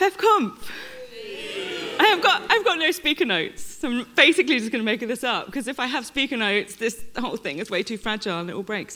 Conf. I've got no speaker notes, so I'm basically just going to make this up, because if I have speaker notes, this whole thing is way too fragile and it all breaks.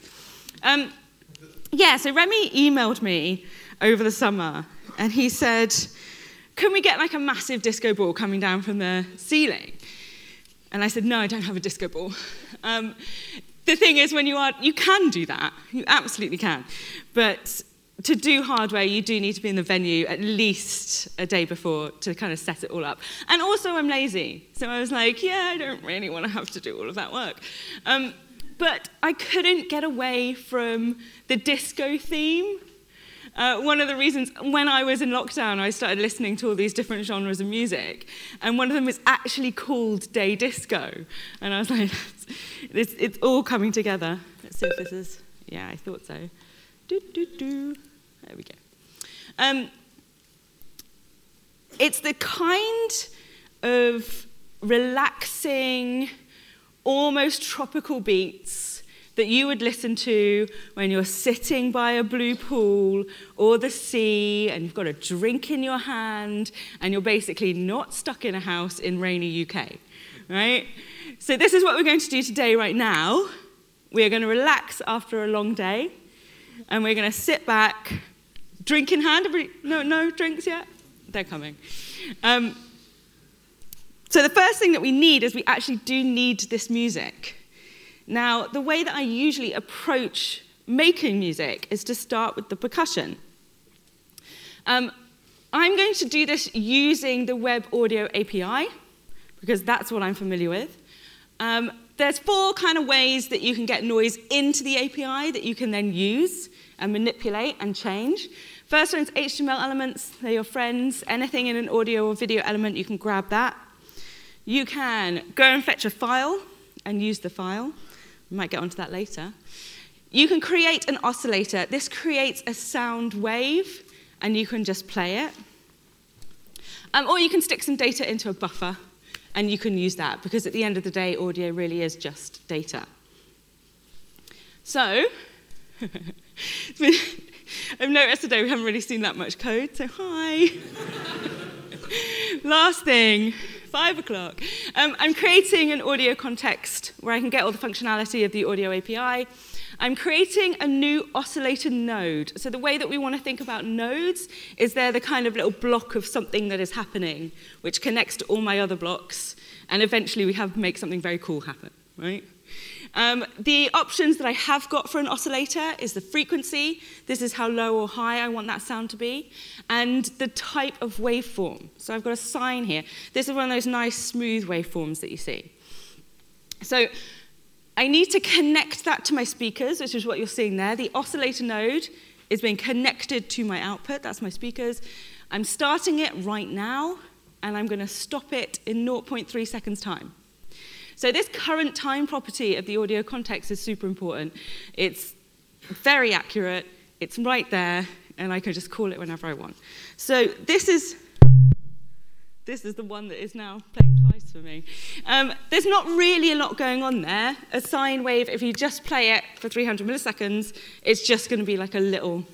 So Remy emailed me over the summer, and he said, can we get like a massive disco ball coming down from the ceiling? And I said, no, I don't have a disco ball. The thing is, you can do that. You absolutely can. But to do hardware, you do need to be in the venue at least a day before to kind of set it all up. And also, I'm lazy. So I was like, yeah, I don't really want to have to do all of that work. But I couldn't get away from the disco theme. One of the reasons, when I was in lockdown, I started listening to all these different genres of music, and one of them is actually called Day Disco. And I was like, it's all coming together. Let's see if this is, yeah, I thought so. There we go. It's the kind of relaxing, almost tropical beats that you would listen to when you're sitting by a blue pool or the sea and you've got a drink in your hand and you're basically not stuck in a house in rainy UK, right? So this is what we're going to do today right now. We're going to relax after a long day, and we're going to sit back, drink in hand. No drinks yet? They're coming. So the first thing that we need is we actually do need this music. Now, the way that I usually approach making music is to start with the percussion. I'm going to do this using the Web Audio API, because that's what I'm familiar with. There's 4 kind of ways that you can get noise into the API that you can then use and manipulate and change. First one is HTML elements. They're your friends. Anything in an audio or video element, you can grab that. You can go and fetch a file and use the file. We might get onto that later. You can create an oscillator. This creates a sound wave, and you can just play it. Or you can stick some data into a buffer, and you can use that, because at the end of the day, audio really is just data. So, I've noticed today we haven't really seen that much code, so hi. Last thing, 5 o'clock. I'm creating an audio context where I can get all the functionality of the audio API. I'm creating a new oscillator node. So the way that we want to think about nodes is they're the kind of little block of something that is happening, which connects to all my other blocks, and eventually we make something very cool happen, right? The options that I have got for an oscillator is the frequency. This is how low or high I want that sound to be. And the type of waveform. So I've got a sine here. This is one of those nice smooth waveforms that you see. So I need to connect that to my speakers, which is what you're seeing there. The oscillator node is being connected to my output. That's my speakers. I'm starting it right now, and I'm going to stop it in 0.3 seconds time. So this current time property of the audio context is super important. It's very accurate, it's right there, and I can just call it whenever I want. So this is the one that is now playing twice for me. There's not really a lot going on there. A sine wave, if you just play it for 300 milliseconds, it's just going to be like a little,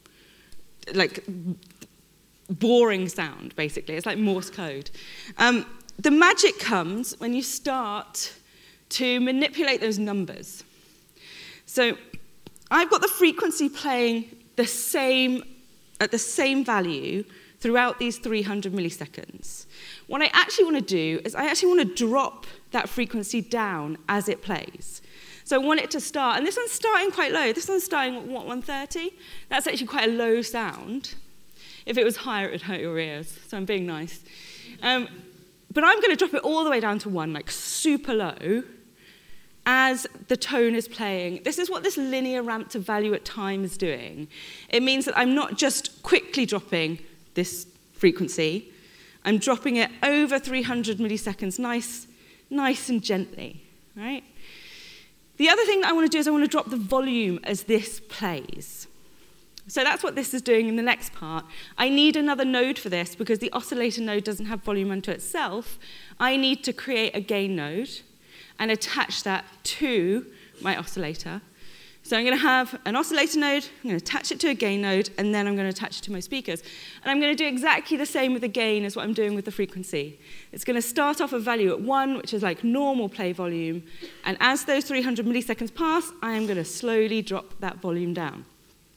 boring sound, basically. It's like Morse code. The magic comes when you start to manipulate those numbers. So I've got the frequency playing at the same value throughout these 300 milliseconds. What I actually want to do is I actually want to drop that frequency down as it plays. So I want it to start, and this one's starting quite low. This one's starting at, 130? That's actually quite a low sound. If it was higher, it would hurt your ears, so I'm being nice. But I'm going to drop it all the way down to 1, like super low, as the tone is playing. This is what this linear ramp to value at time is doing. It means that I'm not just quickly dropping this frequency, I'm dropping it over 300 milliseconds, nice and gently, right? The other thing that I want to do is I want to drop the volume as this plays. So that's what this is doing in the next part. I need another node for this because the oscillator node doesn't have volume unto itself. I need to create a gain node and attach that to my oscillator So I'm going to have an oscillator node, I'm going to attach it to a gain node, and then I'm going to attach it to my speakers. And I'm going to do exactly the same with the gain as what I'm doing with the frequency. It's going to start off a value at 1, which is like normal play volume. And as those 300 milliseconds pass, I am going to slowly drop that volume down.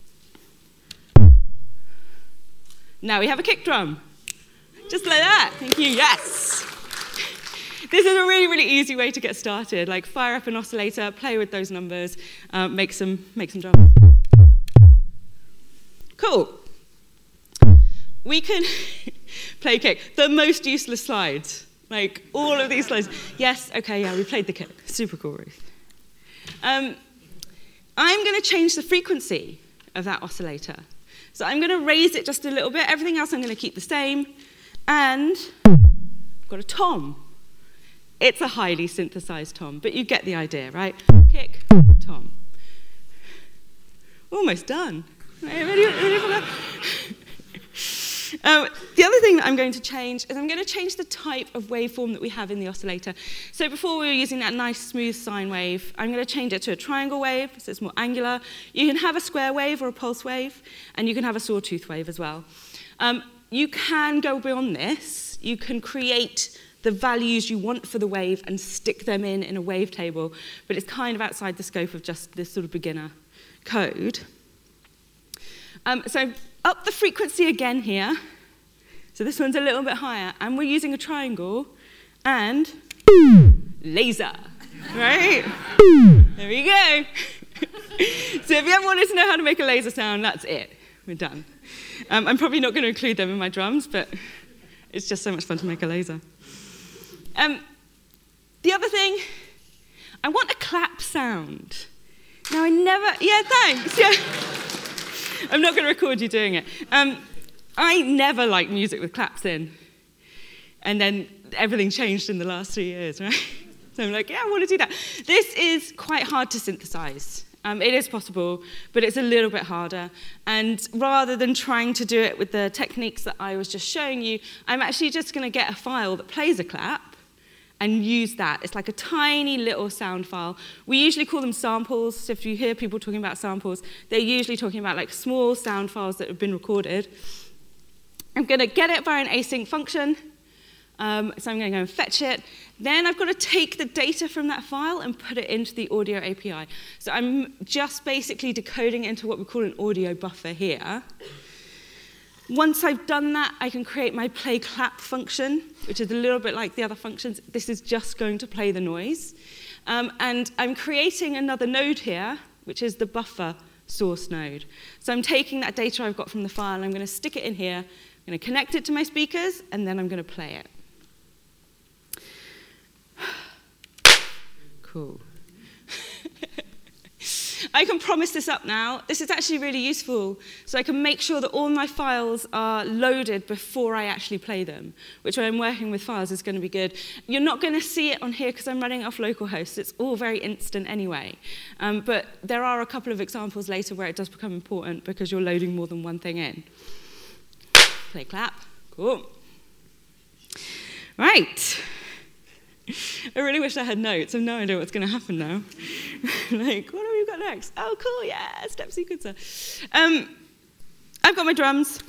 Now we have a kick drum. Just like that. Thank you. Yes. This is a really, really easy way to get started. Like, fire up an oscillator, play with those numbers, make some drums. Cool. We can play kick. The most useless slides. Like, all of these slides. Yes, okay, yeah, we played the kick. Super cool, Ruth. I'm going to change the frequency of that oscillator. So I'm going to raise it just a little bit. Everything else I'm going to keep the same. And I've got a tom. It's a highly synthesized tom, but you get the idea, right? Kick, tom. Almost done. Ready for that? The other thing that I'm going to change is I'm going to change the type of waveform that we have in the oscillator. So before we were using that nice smooth sine wave, I'm going to change it to a triangle wave, so it's more angular. You can have a square wave or a pulse wave, and you can have a sawtooth wave as well. You can go beyond this. You can create the values you want for the wave and stick them in a wavetable, but it's kind of outside the scope of just this sort of beginner code. So up the frequency again here. So this one's a little bit higher, and we're using a triangle and laser, right? There we go. So if you ever wanted to know how to make a laser sound, that's it. We're done. I'm probably not going to include them in my drums, but it's just so much fun to make a laser. The other thing, I want a clap sound. Now yeah, thanks. Yeah. I'm not going to record you doing it. I never liked music with claps in. And then everything changed in the last 3 years, right? So I'm like, yeah, I want to do that. This is quite hard to synthesize. It is possible, but it's a little bit harder. And rather than trying to do it with the techniques that I was just showing you, I'm actually just going to get a file that plays a clap and use that. It's like a tiny little sound file. We usually call them samples. So if you hear people talking about samples, they're usually talking about like small sound files that have been recorded. I'm going to get it via an async function. So I'm going to go and fetch it. Then I've got to take the data from that file and put it into the audio API. So I'm just basically decoding it into what we call an audio buffer here. Once I've done that, I can create my play clap function, which is a little bit like the other functions. This is just going to play the noise. And I'm creating another node here, which is the buffer source node. So I'm taking that data I've got from the file, and I'm going to stick it in here. I'm going to connect it to my speakers, and then I'm going to play it. Cool. I can promise this up now. This is actually really useful, so I can make sure that all my files are loaded before I actually play them, which when I'm working with files is going to be good. You're not going to see it on here because I'm running off localhost. It's all very instant anyway. But there are a couple of examples later where it does become important because you're loading more than one thing in. Play clap. Cool. Right. I really wish I had notes. I have no idea what's going to happen now. Like, what have we got next? Oh, cool, yeah, step sequencer. I've got my drums.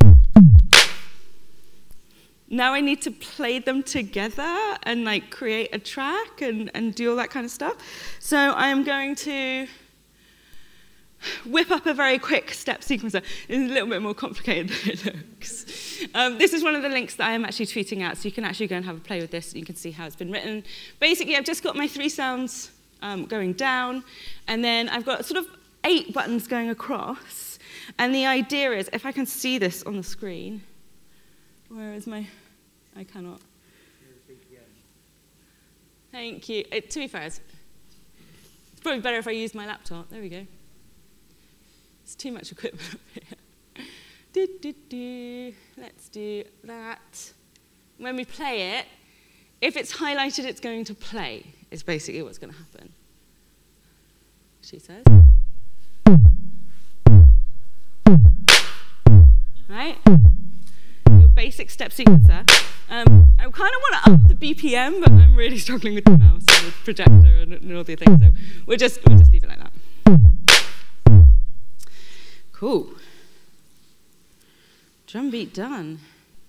Now I need to play them together and like create a track and do all that kind of stuff. So I am going to whip up a very quick step sequencer. It's a little bit more complicated than it looks. This is one of the links that I am actually tweeting out, so you can actually go and have a play with this, and you can see how it's been written. Basically, I've just got my 3 sounds going down, and then I've got sort of 8 buttons going across. And the idea is, if I can see this on the screen, where is my... I cannot. Thank you. To be fair, it's probably better if I use my laptop. There we go. It's too much equipment up here. Let's do that. When we play it, if it's highlighted, it's going to play, is basically what's going to happen. She says. Right? Your basic step sequencer. I kind of want to up the BPM, but I'm really struggling with the mouse and the projector and all the things, so we'll just leave it like that. Cool. Drum beat done.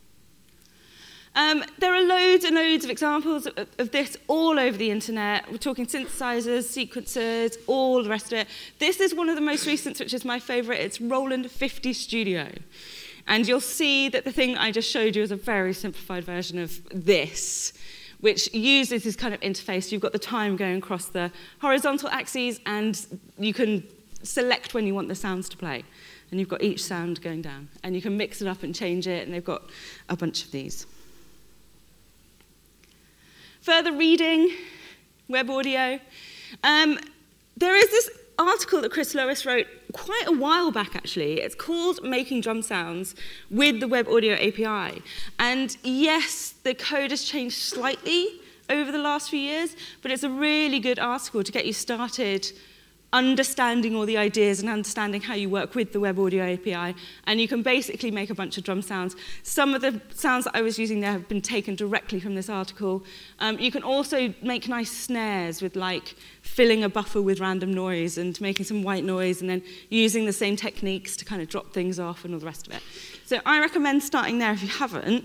There are loads and loads of examples of this all over the internet. We're talking synthesizers, sequencers, all the rest of it. This is one of the most recent, which is my favorite. It's Roland 50 Studio. And you'll see that the thing I just showed you is a very simplified version of this, which uses this kind of interface. You've got the time going across the horizontal axes, and you can select when you want the sounds to play. And you've got each sound going down. And you can mix it up and change it, and they've got a bunch of these. Further reading, web audio. There is this article that Chris Lois wrote quite a while back, actually. It's called Making Drum Sounds with the Web Audio API. And yes, the code has changed slightly over the last few years, but it's a really good article to get you started understanding all the ideas and understanding how you work with the Web Audio API, and you can basically make a bunch of drum sounds. Some of the sounds that I was using there have been taken directly from this article. You can also make nice snares with like filling a buffer with random noise and making some white noise and then using the same techniques to kind of drop things off and all the rest of it. So I recommend starting there if you haven't.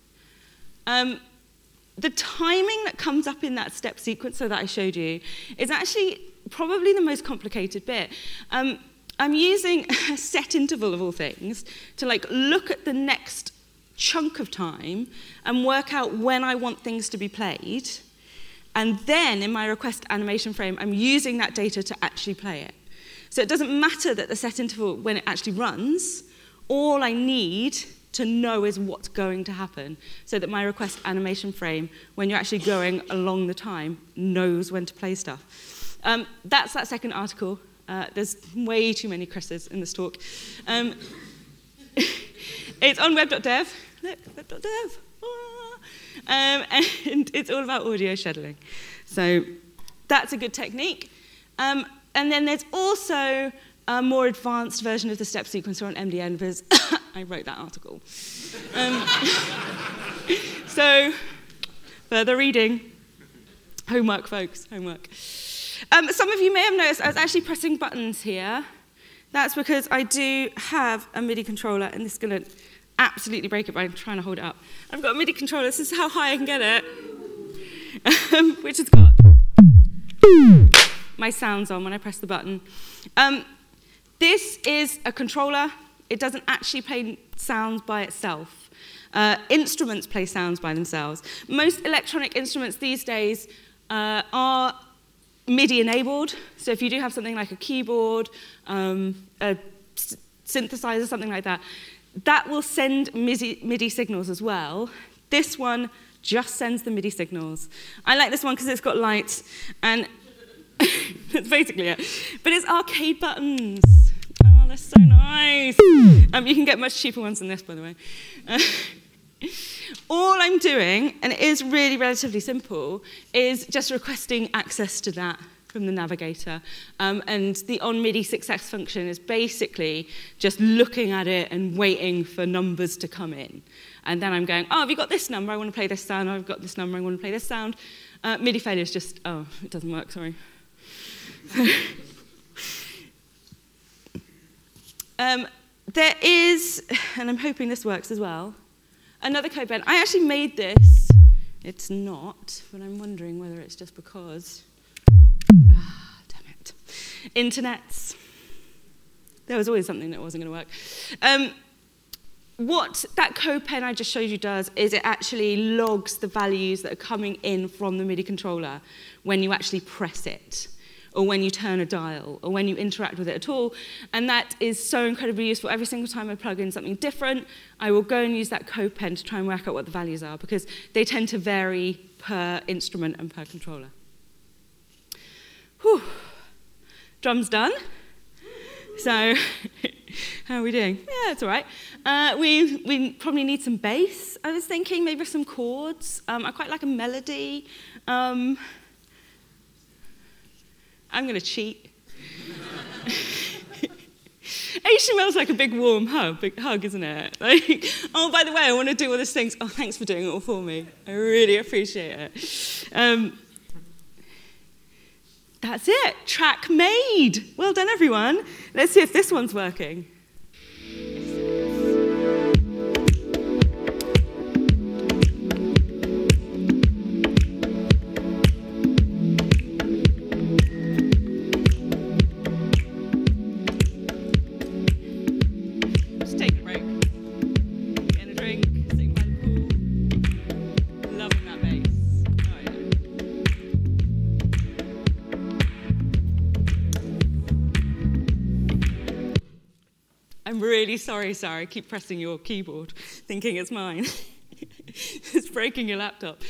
The timing that comes up in that step sequencer that I showed you is actually probably the most complicated bit. I'm using a set interval of all things to like look at the next chunk of time and work out when I want things to be played. And then in my request animation frame, I'm using that data to actually play it. So it doesn't matter that the set interval, when it actually runs, all I need to know is what's going to happen so that my request animation frame, when you're actually going along the time, knows when to play stuff. That's that second article. There's way too many Chris's in this talk. It's on web.dev. Look, web.dev. And it's all about audio scheduling. So that's a good technique. And then there's also a more advanced version of the step sequencer on MDN, because I wrote that article. So further reading. Homework, folks, homework. Some of you may have noticed I was actually pressing buttons here. That's because I do have a MIDI controller, and this is going to absolutely break it by trying to hold it up. I've got a MIDI controller. This is how high I can get it, which has got my sounds on when I press the button. This is a controller. It doesn't actually play sounds by itself. Instruments play sounds by themselves. Most electronic instruments these days are MIDI enabled. So if you do have something like a keyboard, a synthesizer, something like that, that will send MIDI signals as well. This one just sends the MIDI signals. I like this one because it's got lights, and that's basically it. But it's arcade buttons. Oh, they're so nice. You can get much cheaper ones than this, by the way. All I'm doing, and it is really relatively simple, is just requesting access to that from the navigator. And the on-MIDI success function is basically just looking at it and waiting for numbers to come in. And then I'm going, oh, have you got this number? I want to play this sound. Oh, I've got this number. I want to play this sound. MIDI failure is just, oh, it doesn't work, sorry. There is, and I'm hoping this works as well, another code pen. I actually made this. It's not, but I'm wondering whether it's just because. Damn it. Internets. There was always something that wasn't going to work. What that code pen I just showed you does is it actually logs the values that are coming in from the MIDI controller when you actually press it, or when you turn a dial, or when you interact with it at all. And that is so incredibly useful. Every single time I plug in something different, I will go and use that code pen to try and work out what the values are, because they tend to vary per instrument and per controller. Whew. Drums done. So, how are we doing? Yeah, it's all right. We probably need some bass. I was thinking maybe some chords. I quite like a melody. I'm going to cheat. HTML's like a big warm hug, isn't it? Like, oh, by the way, I want to do all these things. Oh, thanks for doing it all for me. I really appreciate it. That's it. Track made. Well done, everyone. Let's see if this one's working. I'm really sorry, Sarah. I keep pressing your keyboard, thinking it's mine. It's breaking your laptop.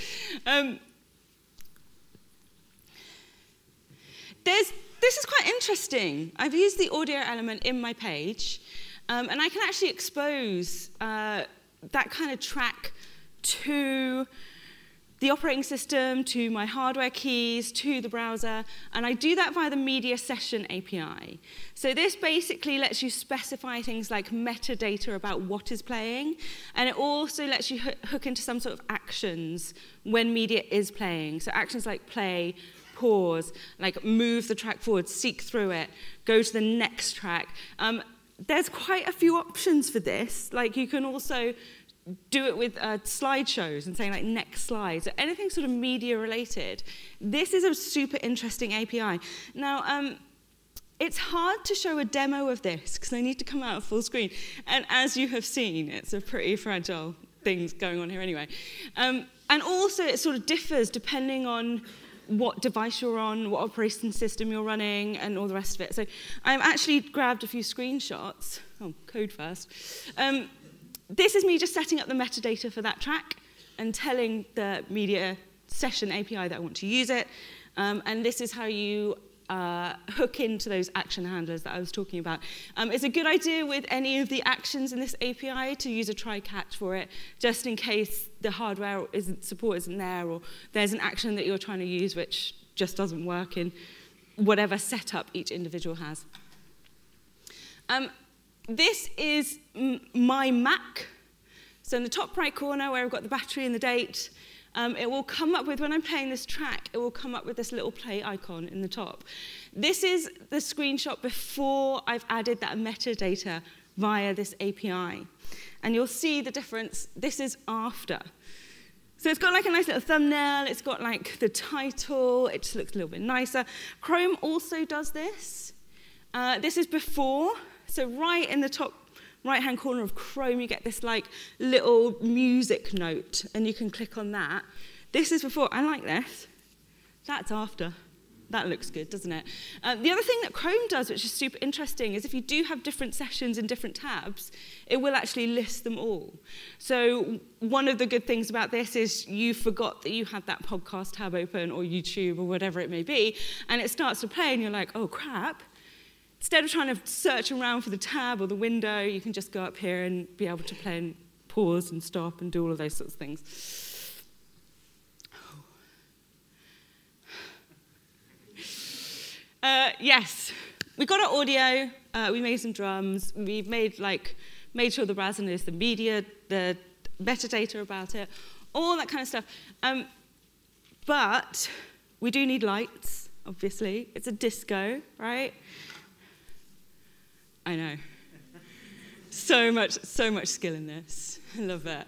This is quite interesting. I've used the audio element in my page, and I can actually expose that kind of track to the operating system, to my hardware keys, to the browser, and I do that via the Media Session API. So this basically lets you specify things like metadata about what is playing, and it also lets you hook into some sort of actions when media is playing. So actions like play, pause, like move the track forward, seek through it, go to the next track. There's quite a few options for this. Like you can also do it with slideshows and saying like next slide, so anything sort of media related. This is a super interesting API. Now, it's hard to show a demo of this because I need to come out of full screen. And as you have seen, it's a pretty fragile thing going on here anyway. And also it sort of differs depending on what device you're on, what operating system you're running, and all the rest of it. So I've actually grabbed a few screenshots. Oh, code first. This is me just setting up the metadata for that track and telling the Media Session API that I want to use it. And this is how you hook into those action handlers that I was talking about. It's a good idea with any of the actions in this API to use a try-catch for it, just in case the hardware support isn't there, or there's an action that you're trying to use which just doesn't work in whatever setup each individual has. This is my Mac. So in the top right corner where I've got the battery and the date, it will come up with, when I'm playing this track, it will come up with this little play icon in the top. This is the screenshot before I've added that metadata via this API. And you'll see the difference. This is after. So it's got like a nice little thumbnail. It's got like the title. It just looks a little bit nicer. Chrome also does this. This is before. So right in the top right-hand corner of Chrome, you get this like little music note, and you can click on that. This is before. I like this. That's after. That looks good, doesn't it? The other thing that Chrome does, which is super interesting, is if you do have different sessions in different tabs, it will actually list them all. So one of the good things about this is you forgot that you had that podcast tab open, or YouTube, or whatever it may be, and it starts to play, and you're like, oh, crap. Instead of trying to search around for the tab or the window, you can just go up here and be able to play and pause and stop and do all of those sorts of things. Yes, we got our audio. We made some drums. We've made sure the browser knows the media, the metadata about it, all that kind of stuff. But we do need lights, obviously. It's a disco, right? I know. So much skill in this. I love that.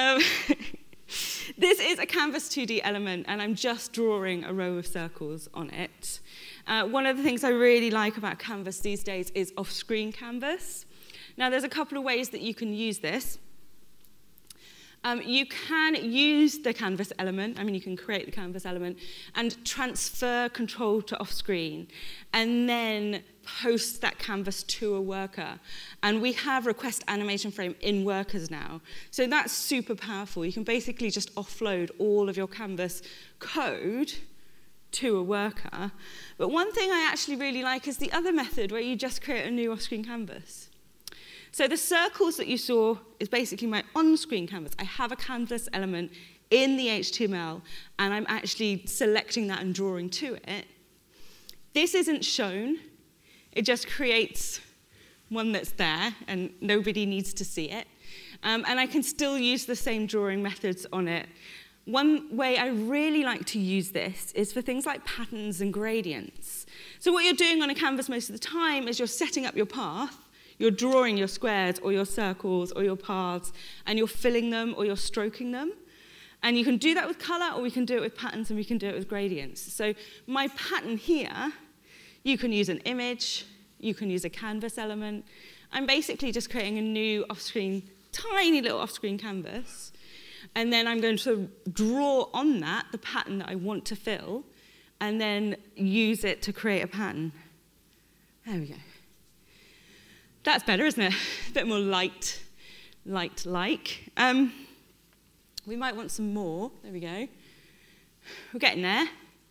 This is a Canvas 2D element, and I'm just drawing a row of circles on it. One of the things I really like about Canvas these days is off-screen Canvas. Now, there's a couple of ways that you can use this. You can use the Canvas element, you can create the Canvas element, and transfer control to off-screen, and then post that canvas to a worker. And we have request animation frame in workers now. So that's super powerful. You can basically just offload all of your Canvas code to a worker. But one thing I actually really like is the other method where you just create a new off-screen canvas. So the circles that you saw is basically my on-screen canvas. I have a canvas element in the HTML, and I'm actually selecting that and drawing to it. This isn't shown. It just creates one that's there, and nobody needs to see it. And I can still use the same drawing methods on it. One way I really like to use this is for things like patterns and gradients. So what you're doing on a canvas most of the time is you're setting up your path, you're drawing your squares or your circles or your paths, and you're filling them or you're stroking them. And you can do that with color, or we can do it with patterns, and we can do it with gradients. So my pattern here, you can use an image, you can use a canvas element. I'm basically just creating a new off-screen, tiny little off-screen canvas. And then I'm going to draw on that the pattern that I want to fill, and then use it to create a pattern. There we go. That's better, isn't it? A bit more light-like. We might want some more. There we go. We're getting there.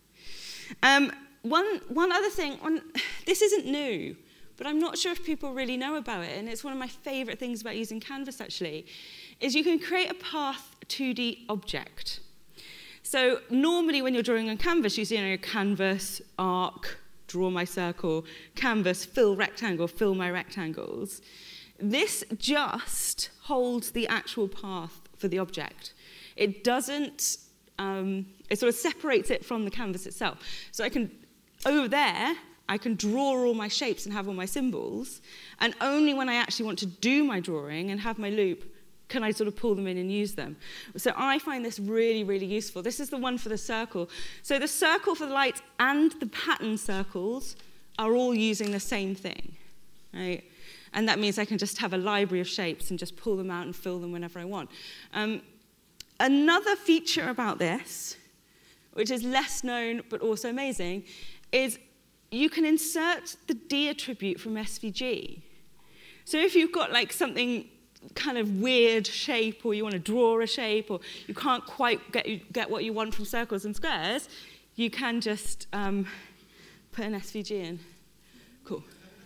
One other thing, this isn't new, but I'm not sure if people really know about it, and it's one of my favorite things about using Canvas, actually, is you can create a path 2D object. So normally when you're drawing on Canvas, you see canvas, arc, draw my circle, canvas, fill rectangle, fill my rectangles. This just holds the actual path for the object. It doesn't, it sort of separates it from the canvas itself. So over there, I can draw all my shapes and have all my symbols, and only when I actually want to do my drawing and have my loop can I sort of pull them in and use them. So I find this really, really useful. This is the one for the circle. So the circle for the lights and the pattern circles are all using the same thing, right? And that means I can just have a library of shapes and just pull them out and fill them whenever I want. Another feature about this, which is less known but also amazing, is you can insert the D attribute from SVG. So if you've got like something kind of weird shape, or you want to draw a shape, or you can't quite get what you want from circles and squares, you can just put an SVG in. Cool.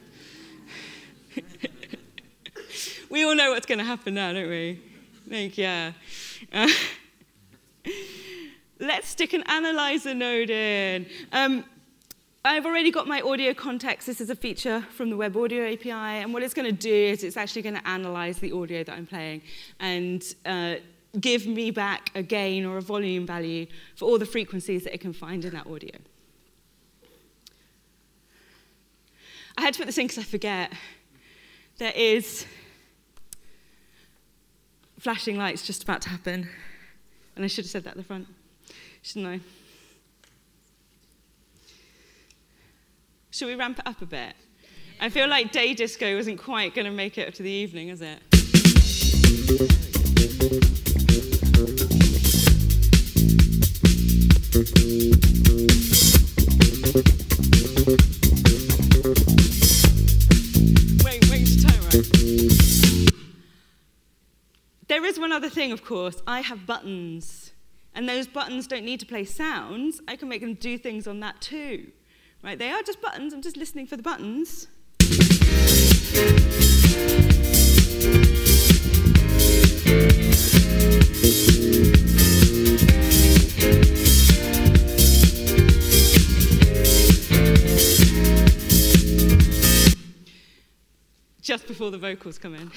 We all know what's going to happen now, don't we? Yeah. Let's stick an analyzer node in. I've already got my audio context. This is a feature from the Web Audio API, and what it's going to do is it's actually going to analyze the audio that I'm playing and give me back a gain or a volume value for all the frequencies that it can find in that audio. I had to put this in because I forget. There is flashing lights just about to happen, and I should have said that at the front, shouldn't I? Should we ramp it up a bit? I feel like day disco isn't quite going to make it up to the evening, is it? Wait to time, right? There is one other thing, of course. I have buttons, and those buttons don't need to play sounds. I can make them do things on that too. Right, they are just buttons. I'm just listening for the buttons. Just before the vocals come in.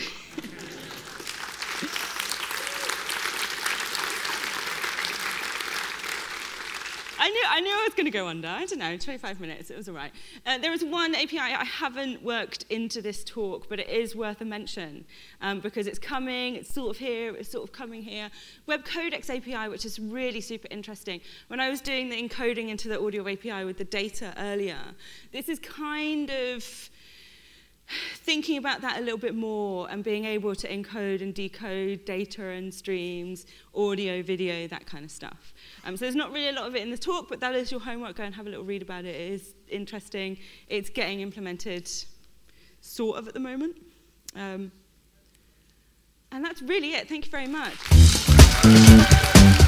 I knew I was going to go under. I don't know, 25 minutes. It was all right. There is one API I haven't worked into this talk, but it is worth a mention because it's coming. It's sort of here. It's sort of coming here. Web Codecs API, which is really super interesting. When I was doing the encoding into the audio API with the data earlier, this is kind of thinking about that a little bit more and being able to encode and decode data and streams, audio, video, that kind of stuff. So there's not really a lot of it in the talk, but that is your homework. Go and have a little read about it. It is interesting. It's getting implemented sort of at the moment. And that's really it. Thank you very much.